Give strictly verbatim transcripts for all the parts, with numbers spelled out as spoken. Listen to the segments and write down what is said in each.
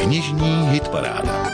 Knižní hitparáda.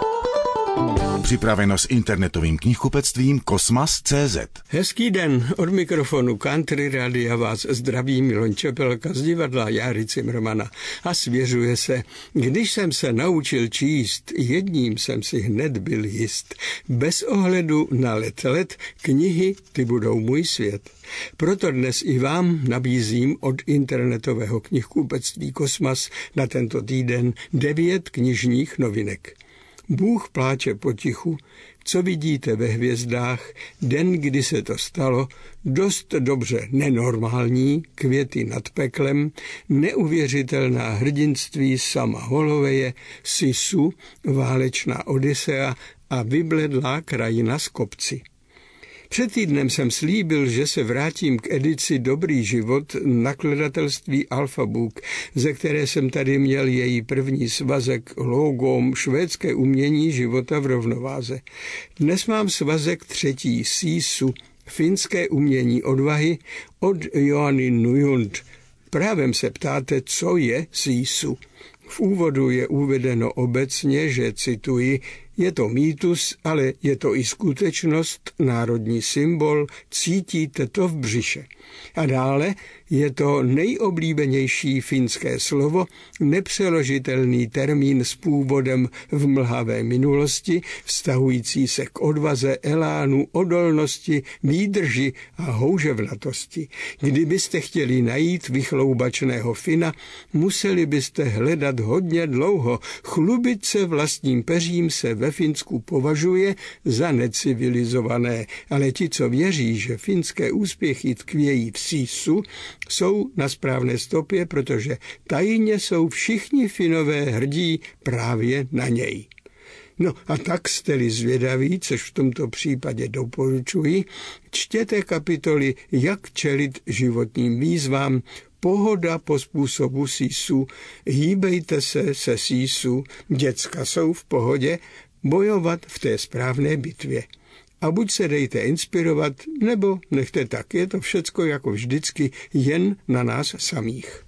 Připraveno s internetovým knihkupectvím Kosmas tečka cé zet. Hezký den, od mikrofonu Country Radia vás zdraví Miloň Čepelka z divadla Járy Cimrmana a svěřuje se, když jsem se naučil číst, jedním jsem si hned byl jist. Bez ohledu na let let, knihy ty budou můj svět. Proto dnes i vám nabízím od internetového knihkupectví Kosmas na tento týden devět knižních novinek. Bůh pláče potichu, co vidíte ve hvězdách, den, kdy se to stalo, dost dobře nenormální, květy nad peklem, neuvěřitelná hrdinství Sama Holoveje, Sisu, válečná Odysea a vybledlá krajina z kopci. Před týdnem jsem slíbil, že se vrátím k edici Dobrý život nakladatelství Alfa Book, ze které jsem tady měl její první svazek logom švédské umění života v rovnováze. Dnes mám svazek třetí Sisu, finské umění odvahy od Joanny Nujund. Právem se ptáte, co je Sisu. V úvodu je uvedeno obecně, že, cituji, je to mýtus, ale je to i skutečnost, národní symbol, cítíte to v břiše. A dále je to nejoblíbenější finské slovo, nepřeložitelný termín s původem v mlhavé minulosti, vztahující se k odvaze, elánu, odolnosti, výdrži a houževnatosti. Kdybyste chtěli najít vychloubačného Fina, museli byste hledat hodně dlouho. Chlubit se vlastním peřím se ve Finsku považuje za necivilizované, ale ti, co věří, že finské úspěchy tkvějí v Sisu, jsou na správné stopě, protože tajně jsou všichni Finové hrdí právě na něj. No a tak jste-li zvědaví, což v tomto případě doporučuji, čtěte kapitoly Jak čelit životním výzvám, Pohoda po způsobu Sisu, Hýbejte se se Sisu, Děcka jsou v pohodě, bojovat v té správné bitvě. A buď se dejte inspirovat, nebo nechte tak, je to všecko jako vždycky jen na nás samých.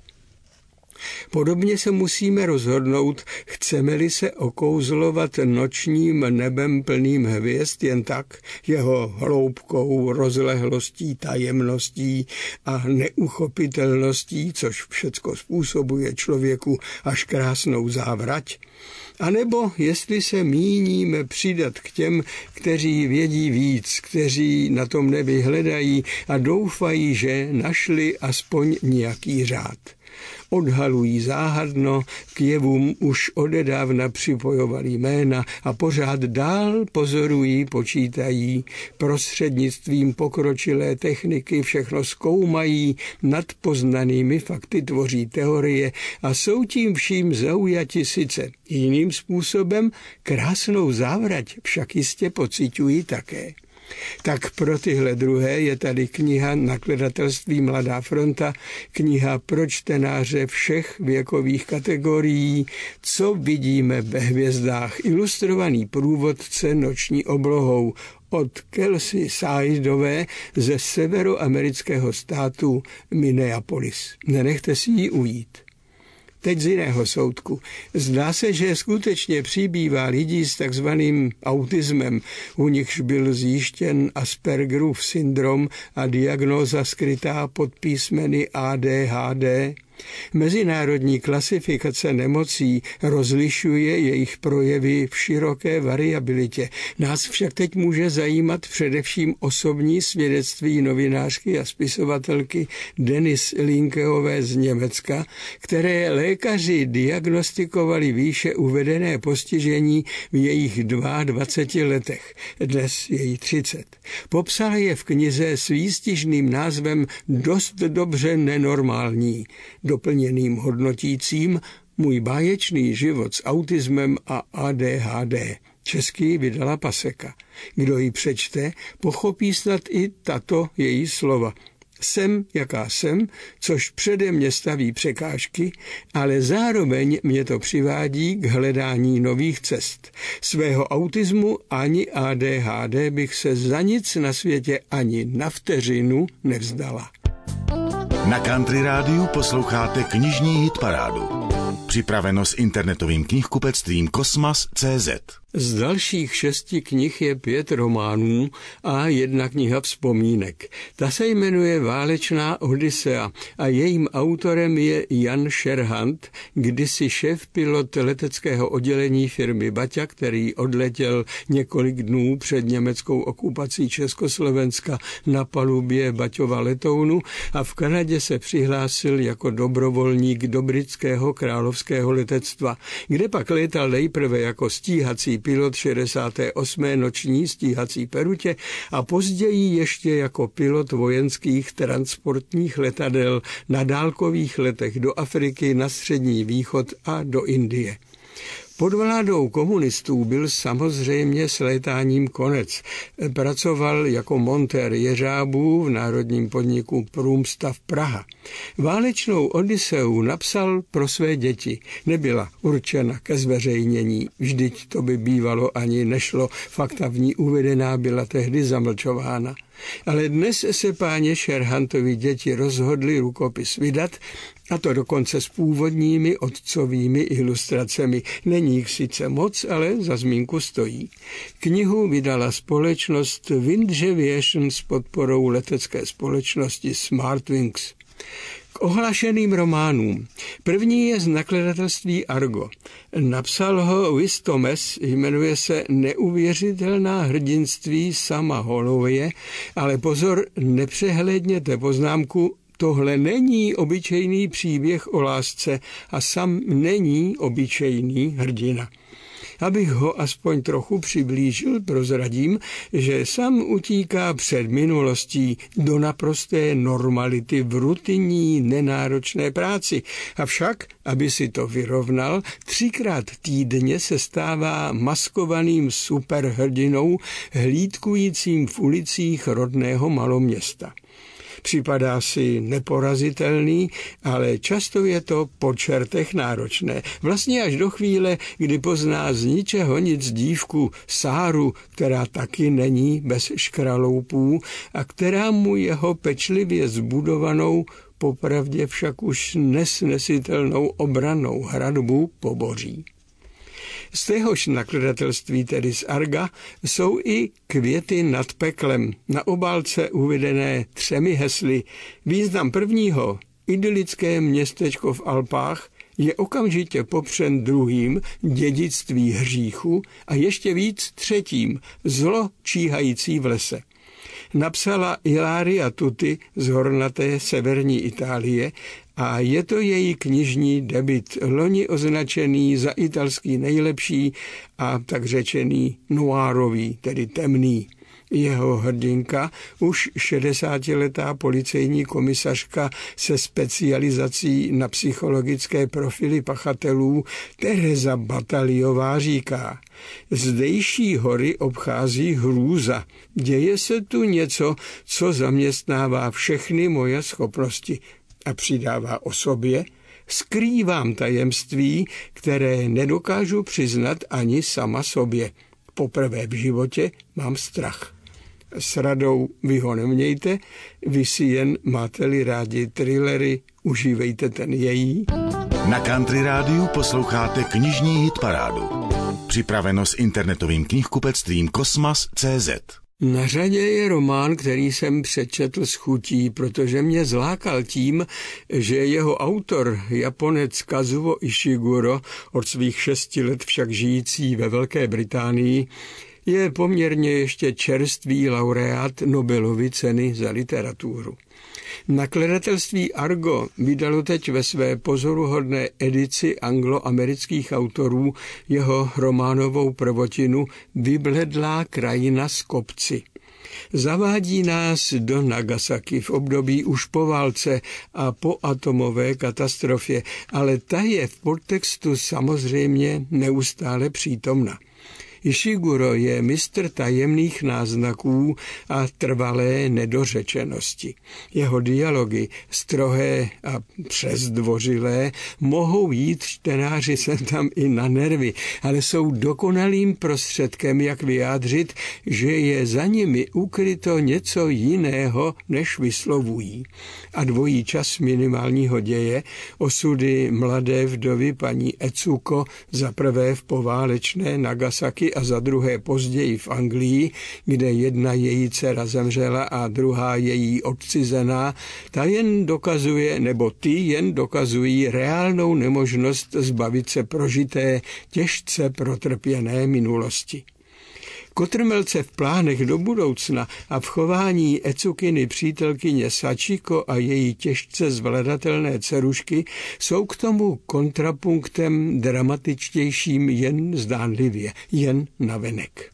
Podobně se musíme rozhodnout, chceme-li se okouzlovat nočním nebem plným hvězd jen tak, jeho hloubkou, rozlehlostí, tajemností a neuchopitelností, což všecko způsobuje člověku až krásnou závrať, a nebo jestli se míníme přidat k těm, kteří vědí víc, kteří na tom nebi hledají a doufají, že našli aspoň nějaký řád. Odhalují záhadno, k jevům už odedávna připojovali jména a pořád dál pozorují, počítají, prostřednictvím pokročilé techniky všechno zkoumají, nad poznanými fakty tvoří teorie a jsou tím vším zaujati sice jiným způsobem, krásnou závrať však jistě pociťují také. Tak pro tyhle druhé je tady kniha nakladatelství Mladá fronta, kniha pro čtenáře všech věkových kategorií, Co vidíme ve hvězdách, ilustrovaný průvodce noční oblohou od Kelsey Saidové ze severoamerického státu Minneapolis. Nenechte si ji ujít. Teď z jiného soudku. Zdá se, že skutečně přibývá lidí s takzvaným autismem, u nichž byl zjištěn Aspergerův syndrom a diagnóza skrytá pod písmeny A D H D. Mezinárodní klasifikace nemocí rozlišuje jejich projevy v široké variabilitě. Nás však teď může zajímat především osobní svědectví novinářky a spisovatelky Denis Linkeové z Německa, které lékaři diagnostikovali výše uvedené postižení v jejich dvaceti dvou letech. Dnes je jí třicet. Popsala je v knize s výstižným názvem Dost dobře nenormální, doplněným hodnotícím Můj báječný život s autismem a A D H D. Česky vydala Paseka. Kdo ji přečte, pochopí snad i tato její slova. Jsem, jaká jsem, což přede mě staví překážky, ale zároveň mě to přivádí k hledání nových cest. Svého autismu ani A D H D bych se za nic na světě ani na vteřinu nevzdala. Na Country Rádiu posloucháte knižní hitparádu. Připraveno s internetovým knihkupectvím Kosmas tečka cé zet. Z dalších šesti knih je pět románů a jedna kniha vzpomínek. Ta se jmenuje Válečná Odysea a jejím autorem je Jan Šerhant, kdysi šéf-pilot leteckého oddělení firmy Baťa, který odletěl několik dnů před německou okupací Československa na palubě Baťova letounu a v Kanadě se přihlásil jako dobrovolník do britského královského letectva, kde pak létal nejprve jako stíhací pilot šedesáté osmé noční stíhací perutě a později ještě jako pilot vojenských transportních letadel na dálkových letech do Afriky, na Střední východ a do Indie. Pod vládou komunistů byl samozřejmě s létáním konec. Pracoval jako montér jeřábů v národním podniku Průmstav Praha. Válečnou Odyseu napsal pro své děti. Nebyla určena ke zveřejnění, vždyť to by bývalo ani nešlo. Fakta v ní uvedená byla tehdy zamlčována. Ale dnes se páně Šerhantovi děti rozhodli rukopis vydat, a to dokonce s původními otcovými ilustracemi. Není jich sice moc, ale za zmínku stojí. Knihu vydala společnost Wind Aviation s podporou letecké společnosti Smartwings. K ohlašeným románům. První je z nakladatelství Argo. Napsal ho Wis Thomas, jmenuje se Neuvěřitelná hrdinství Sama Holloweye, ale pozor, nepřehlédněte poznámku, tohle není obyčejný příběh o lásce a Sam není obyčejný hrdina. Abych ho aspoň trochu přiblížil, prozradím, že Sam utíká před minulostí do naprosté normality v rutinní nenáročné práci. Avšak, aby si to vyrovnal, třikrát týdně se stává maskovaným superhrdinou, hlídkujícím v ulicích rodného maloměsta. Připadá si neporazitelný, ale často je to po čertech náročné. Vlastně až do chvíle, kdy pozná z ničeho nic dívku Sáru, která taky není bez škraloupů a která mu jeho pečlivě zbudovanou, popravdě však už nesnesitelnou obrannou hradbu poboří. Z téhož nakladatelství, tedy z Arga, jsou i Květy nad peklem, na obálce uvedené třemi hesly. Význam prvního, idylické městečko v Alpách, je okamžitě popřen druhým, dědictví hříchu, a ještě víc třetím, zlo číhající v lese. Napsala Ilaria Tutti z hornaté severní Itálie a je to její knižní debut, loni označený za italský nejlepší a tak řečený noirový, tedy temný. Jeho hrdinka, už šedesátiletá policejní komisařka se specializací na psychologické profily pachatelů Tereza Bataliová říká: zdejší hory obchází hrůza. Děje se tu něco, co zaměstnává všechny moje schopnosti. A přidává o sobě: skrývám tajemství, které nedokážu přiznat ani sama sobě. Poprvé v životě mám strach. S radou vy ho nemějte, vy si jen máte-li rádi thrillery, užívejte ten její. Na Country Rádiu posloucháte knižní hitparádu. Připraveno s internetovým knihkupectvím Kosmas tečka cé zet. Na řadě je román, který jsem přečetl s chutí, protože mě zlákal tím, že jeho autor, Japonec Kazuo Ishiguro, od svých šesti let však žijící ve Velké Británii, je poměrně ještě čerstvý laureát Nobelovy ceny za literaturu. Nakladatelství Argo vydalo teď ve své pozoruhodné edici angloamerických autorů jeho románovou prvotinu Vybledlá krajina s kopci. Zavádí nás do Nagasaki v období už po válce a po atomové katastrofě, ale ta je v podtextu samozřejmě neustále přítomna. Ishiguro je mistr tajemných náznaků a trvalé nedořečenosti. Jeho dialogy, strohé a přesdvořilé, mohou jít čtenáři sem tam i na nervy, ale jsou dokonalým prostředkem, jak vyjádřit, že je za nimi ukryto něco jiného, než vyslovují. A dvojí čas minimálního děje, osudy mladé vdovy paní Etsuko, za prvé v poválečné Nagasaki a za druhé později v Anglii, kde jedna její dcera zemřela a druhá její odcizená, ta jen dokazuje, nebo ty jen dokazují reálnou nemožnost zbavit se prožité, těžce protrpěné minulosti. Kotrmelce v plánech do budoucna a v chování Etsukiny přítelkyně Sachiko a její těžce zvladatelné dcerušky jsou k tomu kontrapunktem dramatičtějším jen zdánlivě, jen navenek.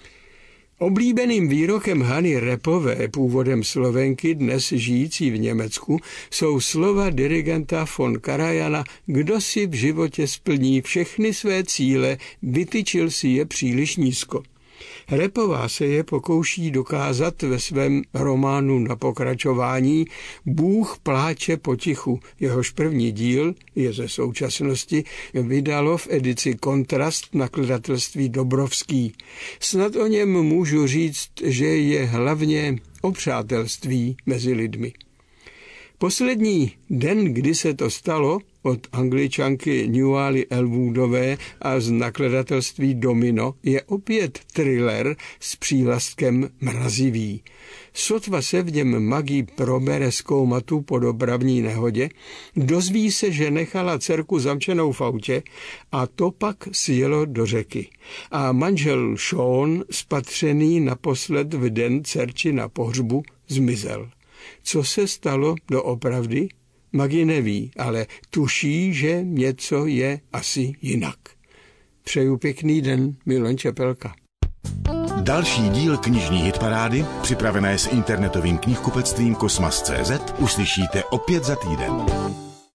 Oblíbeným výrokem Hany Repové, původem Slovenky, dnes žijící v Německu, jsou slova dirigenta von Karajana: kdo si v životě splní všechny své cíle, vytyčil si je příliš nízko. Repová se je pokouší dokázat ve svém románu Na pokračování Bůh pláče potichu. Jehož první díl je ze současnosti, vydalo v edici Kontrast nakladatelství Dobrovský. Snad o něm můžu říct, že je hlavně o přátelství mezi lidmi. Poslední Den, kdy se to stalo, od Angličanky Newally Elwoodové a z nakladatelství Domino, je opět thriller s přívlastkem mrazivý. Sotva se v něm Maggie probere z koumatu po dopravní nehodě, dozví se, že nechala dcerku zamčenou v autě a to pak sjelo do řeky. A manžel Sean, spatřený naposled v den dcerči na pohřbu, zmizel. Co se stalo doopravdy? Maggie neví, ale tuší, že něco je asi jinak. Přeju pěkný den, Milan Čepelka. Další díl knižní hitparády, připravené s internetovým knihkupectvím Kosmas tečka cé zet, uslyšíte opět za týden.